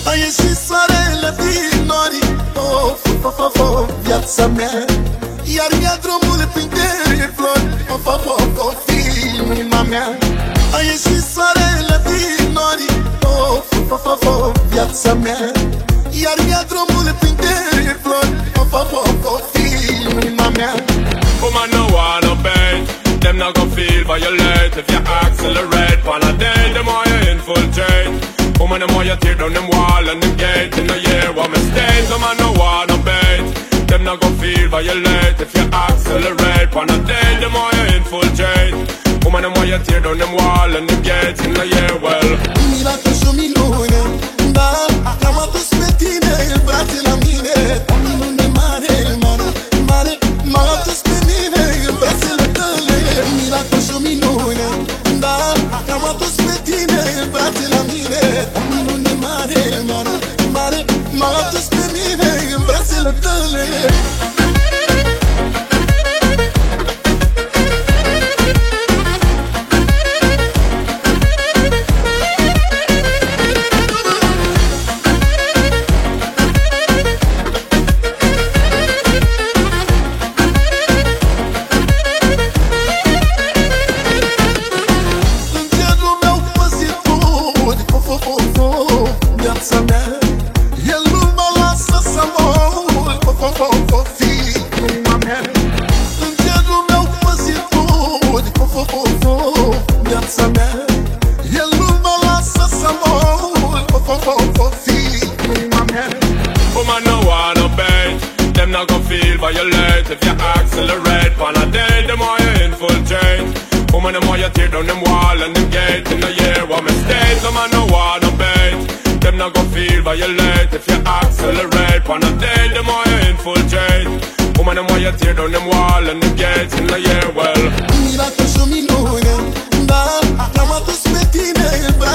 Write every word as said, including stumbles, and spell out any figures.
A ieșit soarele din nori, of, of, of, of, viața mea. Iar mi-a drumul printre flori, of, of, of, of, inima mea. A ieșit soarele din nori, of, of, of, of, viața mea. Iar mi-a drumul printre flori, of, of, of, of, inima mea. Woman no wanna bait, them not gon' feel violate. If you accelerate, on a day, the more you infiltrate. Woman, the more you tear down them wall and them gate. In a year, what mistakes, woman no wanna bait. Them not gon' feel violate. If you accelerate, on a day, the more you infiltrate. Woman, the more you tear down them wall and them gate. In a year, well. Mira că și-o minune, da, am adus pe tine, frate, la mine. O minune mare, mare, mare, m-a adus pe mine, în brațele tale. Mira că și-o minune, da, am adus pe tine, frate, la mine. O minune mare, mare, mare, m-a adus pe mine, în brațele tale. Viața mea, el nu mă lasă să mor, of, of, of, of, inima mea. Îngerul meu păzitor, of, of, of, of, viața mea. El nu mă lasă să mor, of, of, of, of, inima mea. Woman no wanna bait, them not gon' feel violate. If you accelerate, on a day, the more you infiltrate. Woman, the more you tear down them wall and them gate. In a year, what mistakes, woman no wanna bait. Them not gon' feel violate. If you accelerate, on a day, the more you infiltrate. Woman, the more you tear down them wall and them gates. In a year, well. Mira că și-o minune, da, am adus pe tine,